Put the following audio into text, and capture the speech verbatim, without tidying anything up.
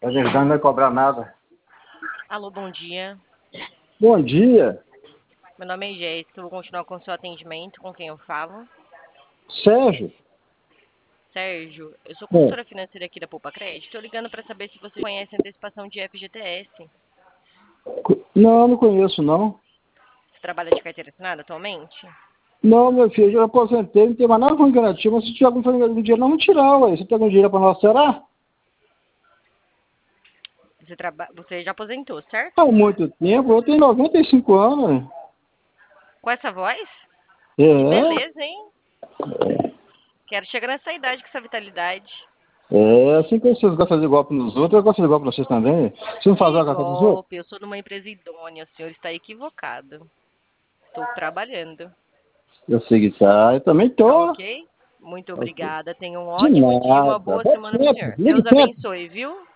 A gente não vai cobrar nada. Alô, bom dia. Bom dia. Meu nome é Jéssica, eu vou continuar com o seu atendimento. Com quem eu falo? Sérgio? Sérgio, eu sou É. consultora financeira aqui da Poupa Crédito. Estou ligando para saber se você conhece a antecipação de F G T S. Não, não conheço, não. Você trabalha de carteira assinada atualmente? Não, meu filho, eu já aposentei, não tem mais nada com garantia, mas se tiver algum dinheiro, não vamos tirar, ué. Você tem algum dinheiro para nós, será? Você, traba... você já aposentou, certo? Há muito tempo, eu tenho noventa e cinco anos. Com essa voz? Que É, beleza, hein? Quero chegar nessa idade com essa vitalidade. é assim que vocês gostam de fazer golpe nos outros, eu gosto de fazer golpe nos vocês também. Você não faz Que golpe nos outros? golpe! Eu sou de uma empresa idônea, o senhor está equivocado. Estou trabalhando. Eu sei que tá, eu também Tá tô. ok? Muito obrigada. Tenha um De ótimo dia e uma nada. boa Volte semana pro sempre, senhor. ligue Deus sempre. abençoe, viu?